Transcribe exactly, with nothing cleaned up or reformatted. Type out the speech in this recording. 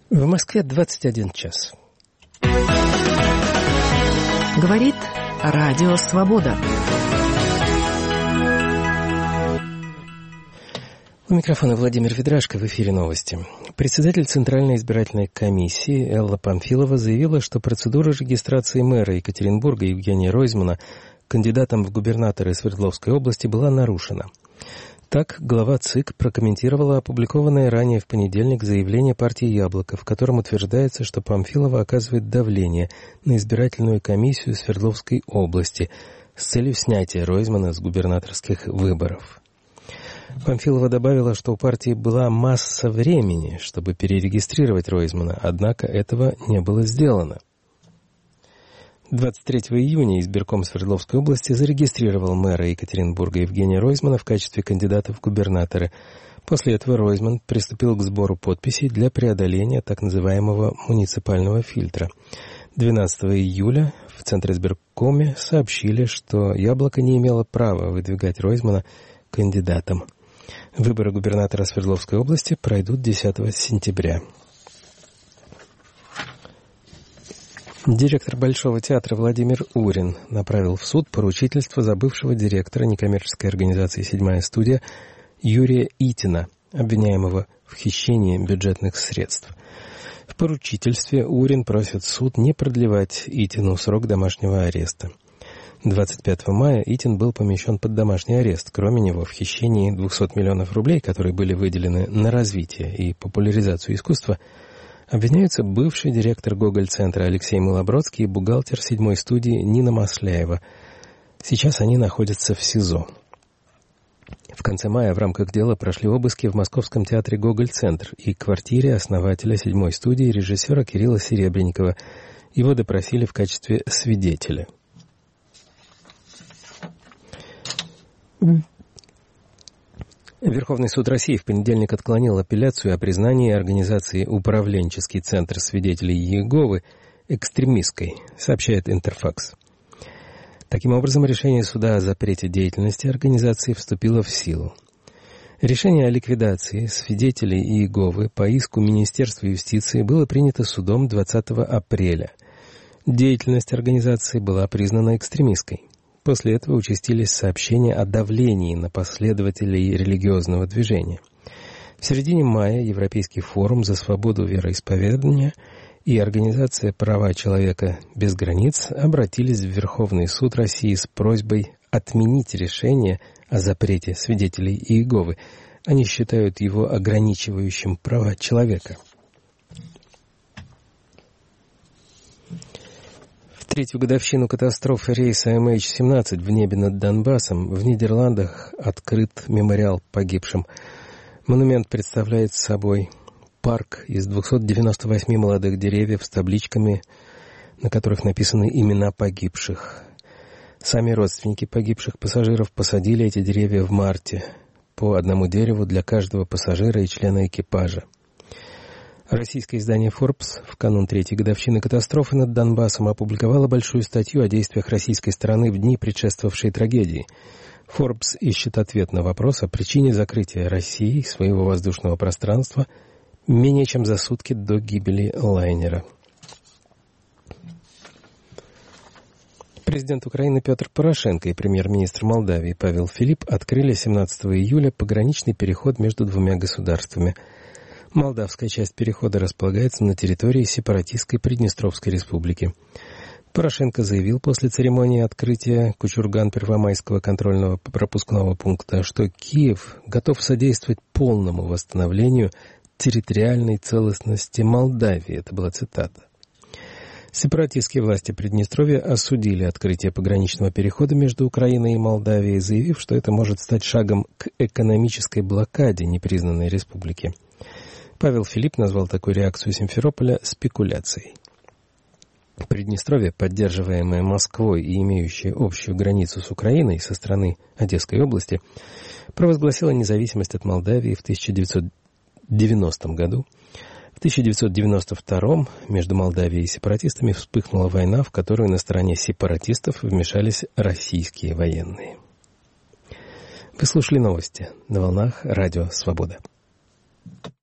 В Москве двадцать один час. Говорит Радио Свобода. У микрофона Владимир Ведрашко, в эфире новости. Председатель Центральной избирательной комиссии Элла Памфилова заявила, что процедура регистрации мэра Екатеринбурга Евгения Ройзмана кандидатом в губернаторы Свердловской области была нарушена. Так, глава ЦИК прокомментировала опубликованное ранее в понедельник заявление партии «Яблоко», в котором утверждается, что Памфилова оказывает давление на избирательную комиссию Свердловской области с целью снятия Ройзмана с губернаторских выборов. Памфилова добавила, что у партии была масса времени, чтобы перерегистрировать Ройзмана, однако этого не было сделано. двадцать третьего июня избирком Свердловской области зарегистрировал мэра Екатеринбурга Евгения Ройзмана в качестве кандидата в губернаторы. После этого Ройзман приступил к сбору подписей для преодоления так называемого муниципального фильтра. двенадцатого июля в Центре избиркоме сообщили, что «Яблоко» не имело права выдвигать Ройзмана кандидатом. Выборы губернатора Свердловской области пройдут десятого сентября. Директор Большого театра Владимир Урин направил в суд поручительство за бывшего директора некоммерческой организации «Седьмая студия» Юрия Итина, обвиняемого в хищении бюджетных средств. В поручительстве Урин просит суд не продлевать Итину срок домашнего ареста. двадцать пятого мая Итин был помещен под домашний арест. Кроме него, в хищении двухсот миллионов рублей, которые были выделены на развитие и популяризацию искусства, обвиняются бывший директор Гоголь-центра Алексей Малобродский и бухгалтер седьмой студии Нина Масляева. Сейчас они находятся в СИЗО. В конце мая в рамках дела прошли обыски в Московском театре Гоголь-центр и квартире основателя седьмой студии режиссера Кирилла Серебренникова. Его допросили в качестве свидетеля. Верховный суд России в понедельник отклонил апелляцию о признании организации «Управленческий центр свидетелей Иеговы» экстремистской, сообщает Интерфакс. Таким образом, решение суда о запрете деятельности организации вступило в силу. Решение о ликвидации свидетелей Иеговы по иску Министерства юстиции было принято судом двадцатого апреля. Деятельность организации была признана экстремистской. После этого участились сообщения о давлении на последователей религиозного движения. В середине мая Европейский форум за свободу вероисповедания и Организация «Права человека без границ» обратились в Верховный суд России с просьбой отменить решение о запрете свидетелей Иеговы. Они считают его ограничивающим права человека. В третью годовщину катастрофы рейса эм эйч семнадцать в небе над Донбассом в Нидерландах открыт мемориал погибшим. Монумент представляет собой парк из двухсот девяноста восьми молодых деревьев с табличками, на которых написаны имена погибших. Сами родственники погибших пассажиров посадили эти деревья в марте, по одному дереву для каждого пассажира и члена экипажа. Российское издание Forbes в канун третьей годовщины катастрофы над Донбассом опубликовало большую статью о действиях российской стороны в дни, предшествовавшей трагедии. Forbes ищет ответ на вопрос о причине закрытия России своего воздушного пространства менее чем за сутки до гибели лайнера. Президент Украины Петр Порошенко и премьер-министр Молдавии Павел Филипп открыли семнадцатого июля пограничный переход между двумя государствами. Молдавская часть перехода располагается на территории сепаратистской Приднестровской республики. Порошенко заявил после церемонии открытия Кучурган-Первомайского контрольного пропускного пункта, что Киев готов содействовать полному восстановлению территориальной целостности Молдавии. Это была цитата. Сепаратистские власти Приднестровья осудили открытие пограничного перехода между Украиной и Молдавией, заявив, что это может стать шагом к экономической блокаде непризнанной республики. Павел Филипп назвал такую реакцию Симферополя спекуляцией. Приднестровье, поддерживаемое Москвой и имеющее общую границу с Украиной со стороны Одесской области, провозгласило независимость от Молдавии в тысяча девятьсот девяностом году. В тысяча девятьсот девяносто втором между Молдавией и сепаратистами вспыхнула война, в которую на стороне сепаратистов вмешались российские военные. Вы слушали новости на волнах Радио Свобода.